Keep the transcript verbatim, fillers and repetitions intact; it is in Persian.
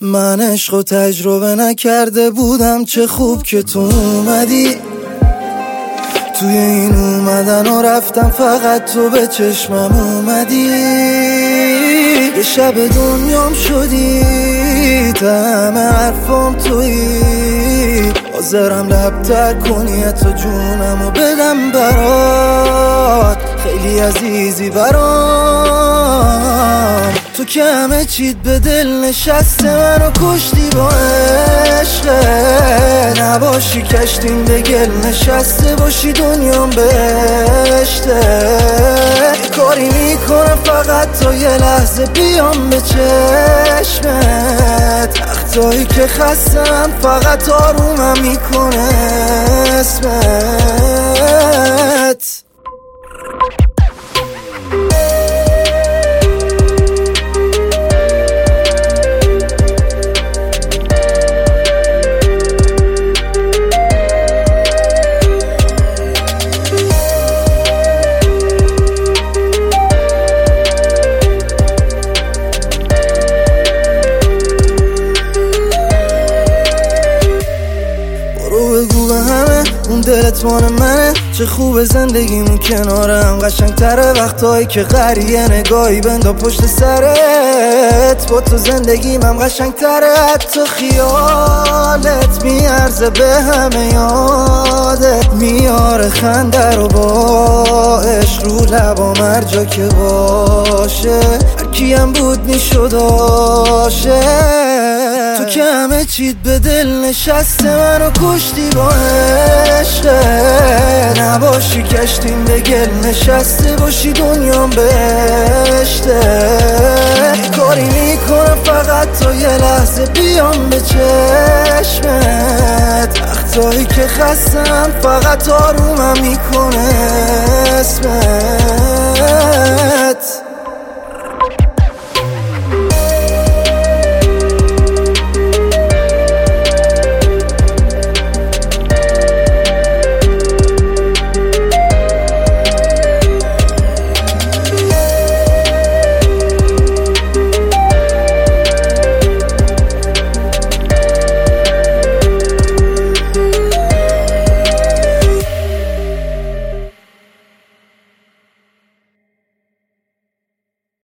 من عشقو تجربه نکرده بودم، چه خوب که تو اومدی. توی این اومدن و رفتم فقط تو به چشمم اومدی. یه شب دنیام شدی، همه حرفام تویی. حاضرم لبتر کنی حتی جونمو بدم برات، خیلی عزیزی برام. تو که همه چیت به دل نشسته، منو کشتی با عشقه. نباشی کشتیم به گل نشسته، باشی دنیام بهشته. یه کاری میکنم فقط تا یه لحظه بیام به چشمت. وقتایی که خستم فقط آرومم میکنه اسمت. اون دلت مال منه، چه خوب زندگیمون کنارم. قشنگ تره وقتایی که قریه نگاهی بندا پشت سرت. با تو زندگیم هم قشنگ تره، حتی خیالت میارزه به همه یادت میاره. خنده رو با عشق رو لبام هر جا که باشه، هرکی هم بود میشد آشه. تو که همه چیت به دل نشسته، منو کشتی با عشقه. نباشی کشتیم به گل نشسته، باشی دنیام بهشته. یه کاری میکنم فقط تا یه لحظه بیام به چشمت. وقتایی که خستم فقط آرومم میکنم